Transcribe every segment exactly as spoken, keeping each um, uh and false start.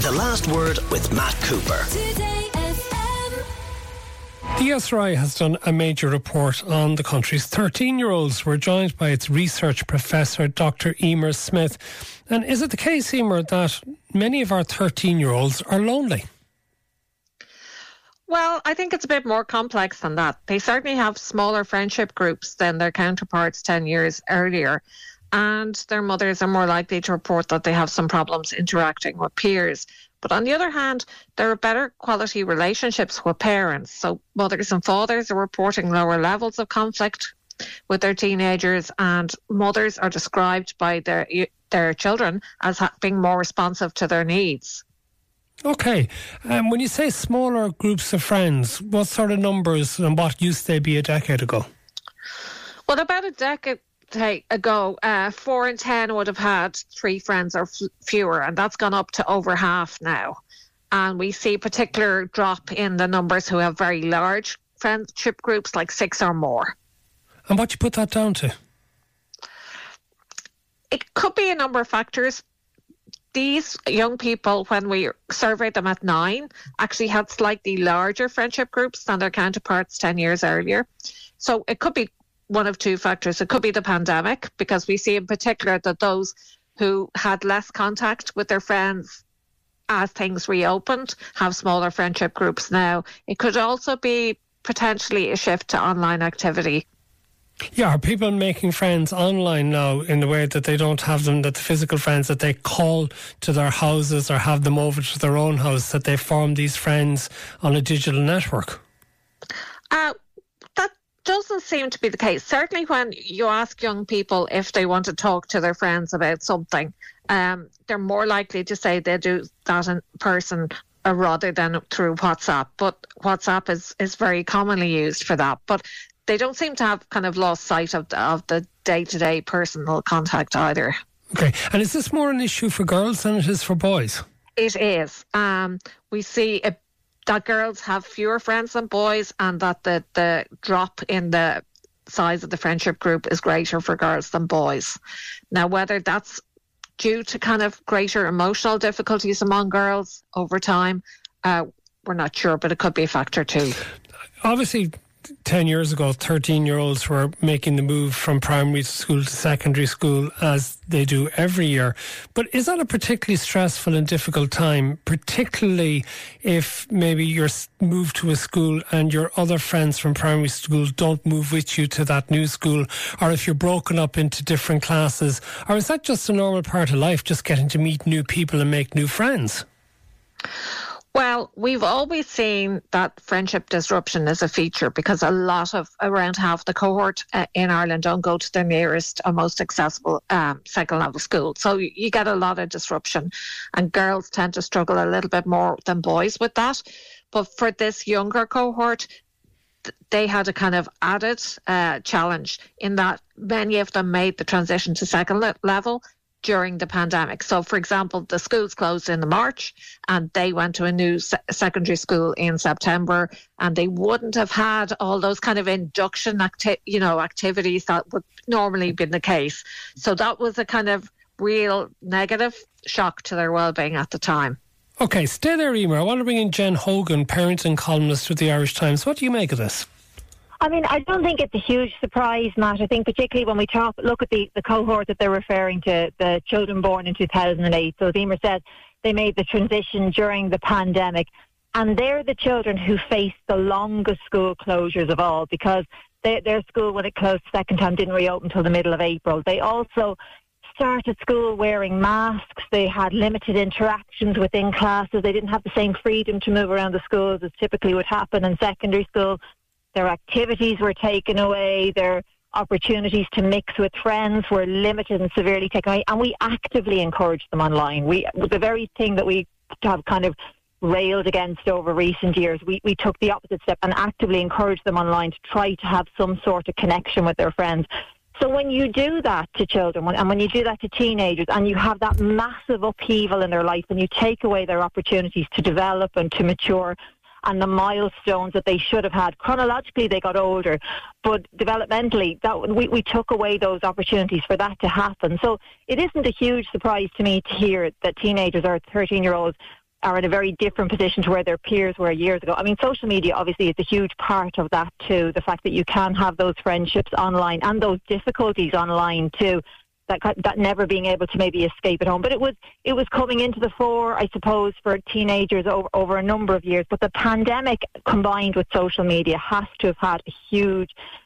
The Last Word with Matt Cooper. The E S R I has done a major report on the country's thirteen-year-olds. We're joined by its research professor, Doctor Emer Smith. And is it the case, Emer, that many of our thirteen-year-olds are lonely? Well, I think it's a bit more complex than that. They certainly have smaller friendship groups than their counterparts ten years earlier. And their mothers are more likely to report that they have some problems interacting with peers. But on the other hand, there are better quality relationships with parents. So mothers and fathers are reporting lower levels of conflict with their teenagers, and mothers are described by their their children as ha- being more responsive to their needs. OK. Um, when you say smaller groups of friends, what sort of numbers and what used they be a decade ago? Well, about a decade ago, uh, four in ten would have had three friends or f- fewer, and that's gone up to over half now. And we see a particular drop in the numbers who have very large friendship groups, like six or more. And what do you put that down to? It could be a number of factors. These young people, when we surveyed them at nine, actually had slightly larger friendship groups than their counterparts ten years earlier. So it could be one of two factors. It could be the pandemic, because we see in particular that those who had less contact with their friends as things reopened have smaller friendship groups now. It could also be potentially a shift to online activity. Yeah, are people making friends online now in the way that they don't have them, that the physical friends that they call to their houses or have them over to their own house, that they form these friends on a digital network? Uh, that doesn't seem to be the case. Certainly when you ask young people if they want to talk to their friends about something, um, they're more likely to say they do that in person uh, rather than through WhatsApp. But WhatsApp is, is very commonly used for that. But they don't seem to have kind of lost sight of the, of the day-to-day personal contact either. Okay. And is this more an issue for girls than it is for boys? It is. Um, we see a, that girls have fewer friends than boys, and that the, the drop in the size of the friendship group is greater for girls than boys. Now, whether that's due to kind of greater emotional difficulties among girls over time, uh, we're not sure, but it could be a factor too. Obviously, ten years ago, thirteen-year-olds were making the move from primary school to secondary school, as they do every year. But is that a particularly stressful and difficult time, particularly if maybe you're moved to a school and your other friends from primary school don't move with you to that new school, or if you're broken up into different classes? Or is that just a normal part of life, just getting to meet new people and make new friends? Well, we've always seen that friendship disruption is a feature, because a lot of, around half the cohort uh, in Ireland don't go to their nearest or most accessible um, second level school. So you, you get a lot of disruption, and girls tend to struggle a little bit more than boys with that. But for this younger cohort, th- they had a kind of added uh, challenge in that many of them made the transition to second le- level during the pandemic. So, for example, the schools closed in the March, and they went to a new se- secondary school in September, and they wouldn't have had all those kind of induction acti- you know, activities that would normally be the case. So that was a kind of real negative shock to their well-being at the time. OK, stay there, Emer. I want to bring in Jen Hogan, parenting columnist with the Irish Times. What do you make of this? I mean, I don't think it's a huge surprise, Matt. I think particularly when we talk, look at the, the cohort that they're referring to, the children born in two thousand eight. So as Emer said, they made the transition during the pandemic. And they're the children who faced the longest school closures of all, because they, their school, when it closed the second time, didn't reopen until the middle of April. They also started school wearing masks. They had limited interactions within classes. They didn't have the same freedom to move around the schools as typically would happen in secondary school. Their activities were taken away. Their opportunities to mix with friends were limited and severely taken away. And we actively encouraged them online. We, the very thing that we have kind of railed against over recent years, we, we took the opposite step and actively encouraged them online to try to have some sort of connection with their friends. So when you do that to children, and when you do that to teenagers, and you have that massive upheaval in their life, and you take away their opportunities to develop and to mature, and the milestones that they should have had. Chronologically, they got older, but developmentally, that we, we took away those opportunities for that to happen. So it isn't a huge surprise to me to hear that teenagers or thirteen-year-olds are in a very different position to where their peers were years ago. I mean, social media obviously is a huge part of that too. The fact that you can have those friendships online and those difficulties online too, that that never being able to maybe escape at home. But it was it was coming into the fore, I suppose, for teenagers over, over a number of years. But the pandemic combined with social media has to have had huge,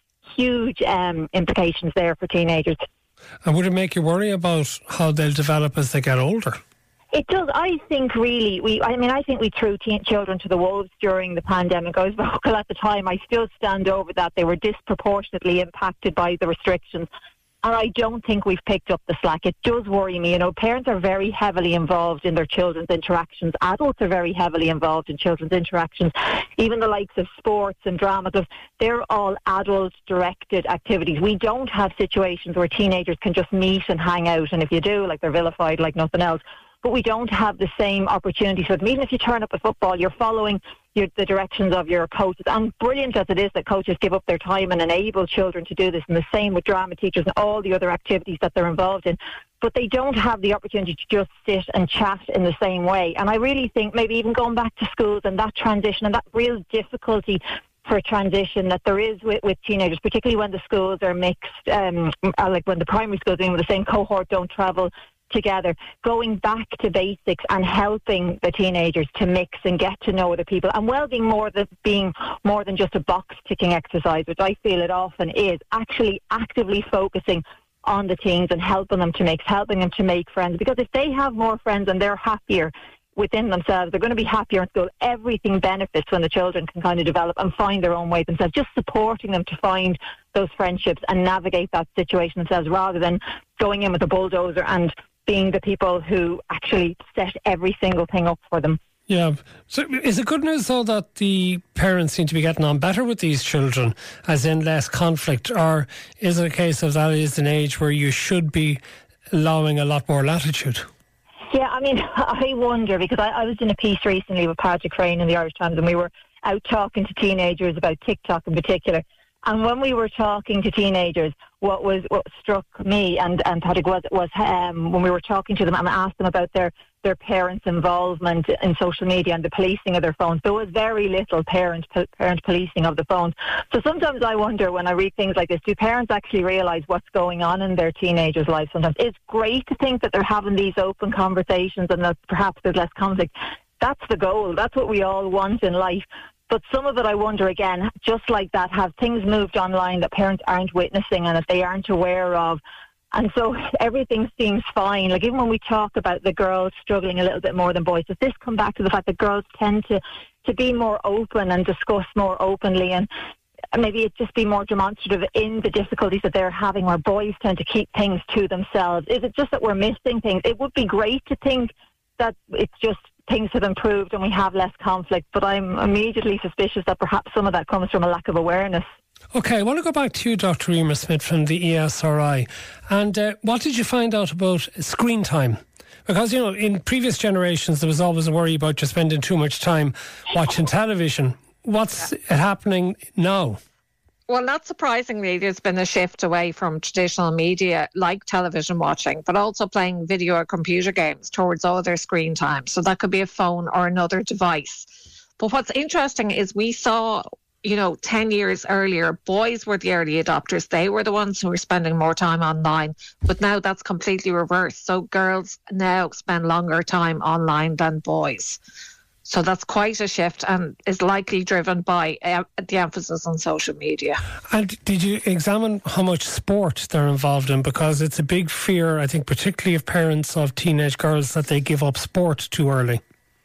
huge um, implications there for teenagers. And would it make you worry about how they'll develop as they get older? It does. I think really, we. I mean, I think we threw teen children to the wolves during the pandemic. I was vocal at the time. I still stand over that. They were disproportionately impacted by the restrictions. And I don't think we've picked up the slack. It does worry me. You know, parents are very heavily involved in their children's interactions. Adults are very heavily involved in children's interactions. Even the likes of sports and drama, because they're all adult-directed activities. We don't have situations where teenagers can just meet and hang out. And if you do, like, they're vilified like nothing else. But we don't have the same opportunity. So even if you turn up at football, you're following your, the directions of your coaches. And brilliant as it is that coaches give up their time and enable children to do this, and the same with drama teachers and all the other activities that they're involved in. But they don't have the opportunity to just sit and chat in the same way. And I really think maybe even going back to schools and that transition and that real difficulty for transition that there is with, with teenagers, particularly when the schools are mixed, um, like when the primary schools in the same cohort don't travel together, going back to basics and helping the teenagers to mix and get to know other people, and well-being more than being more than just a box-ticking exercise, which I feel it often is, actually actively focusing on the teens and helping them to mix, helping them to make friends. Because if they have more friends and they're happier within themselves, they're going to be happier in school. Everything benefits when the children can kind of develop and find their own way themselves. Just supporting them to find those friendships and navigate that situation themselves, rather than going in with a bulldozer and being the people who actually set every single thing up for them. Yeah. So is it good news, though, that the parents seem to be getting on better with these children, as in less conflict? Or is it a case of that is an age where you should be allowing a lot more latitude? Yeah, I mean, I wonder, because I, I was in a piece recently with Patrick Crane in the Irish Times, and we were out talking to teenagers about TikTok in particular. And when we were talking to teenagers, what was what struck me and, and Patrick was was um, when we were talking to them and asked them about their, their parents' involvement in social media and the policing of their phones. There was very little parent parent policing of the phones. So sometimes I wonder, when I read things like this, do parents actually realise what's going on in their teenagers' lives sometimes? It's great to think that they're having these open conversations and that perhaps there's less conflict. That's the goal. That's what we all want in life. But some of it, I wonder again, just like that, have things moved online that parents aren't witnessing and that they aren't aware of. And so everything seems fine. Like, even when we talk about the girls struggling a little bit more than boys, does this come back to the fact that girls tend to, to be more open and discuss more openly, and maybe it just be more demonstrative in the difficulties that they're having, where boys tend to keep things to themselves? Is it just that we're missing things? It would be great to think that it's just things have improved and we have less conflict, but I'm immediately suspicious that perhaps some of that comes from a lack of awareness. Okay, I want to go back to you, Doctor Emer Smith from the E S R I. And uh, what did you find out about screen time? Because, you know, in previous generations there was always a worry about just spending too much time watching television. What's happening now? Well, not surprisingly, there's been a shift away from traditional media like television watching, but also playing video or computer games towards other screen time. So that could be a phone or another device. But what's interesting is we saw, you know, ten years earlier, boys were the early adopters. They were the ones who were spending more time online. But now that's completely reversed. So girls now spend longer time online than boys. So that's quite a shift, and is likely driven by uh, the emphasis on social media. And did you examine how much sport they're involved in? Because it's a big fear, I think, particularly of parents of teenage girls, that they give up sport too early.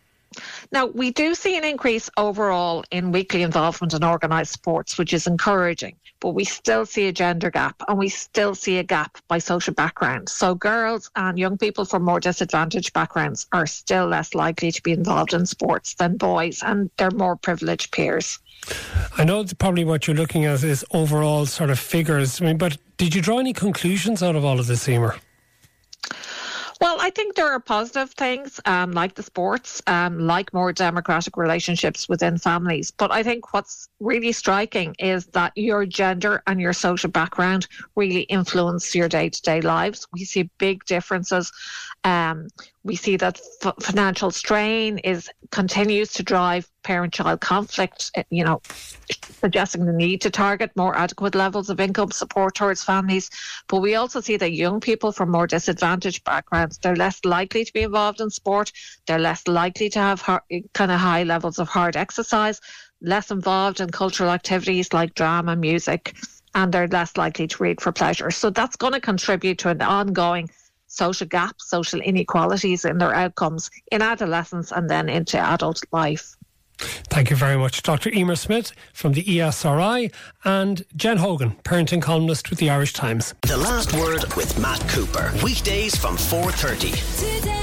Now, we do see an increase overall in weekly involvement in organised sports, which is encouraging, but we still see a gender gap, and we still see a gap by social background. So girls and young people from more disadvantaged backgrounds are still less likely to be involved in sports than boys, and they're more privileged peers. I know that probably what you're looking at is overall sort of figures, I mean, but did you draw any conclusions out of all of this, Emer? Well, I think there are positive things, um, like the sports, um, like more democratic relationships within families. But I think what's really striking is that your gender and your social background really influence your day-to-day lives. We see big differences um, We see that f- financial strain is continues to drive parent-child conflict, you know, suggesting the need to target more adequate levels of income support towards families. But we also see that young people from more disadvantaged backgrounds, they're less likely to be involved in sport. They're less likely to have hard, kind of high levels of hard exercise, less involved in cultural activities like drama, music, and they're less likely to read for pleasure. So that's going to contribute to an ongoing social gaps, social inequalities in their outcomes in adolescence and then into adult life. Thank you very much, Doctor Emer Smith from the E S R I and Jen Hogan, parenting columnist with the Irish Times. The Last Word with Matt Cooper. Weekdays from four thirty.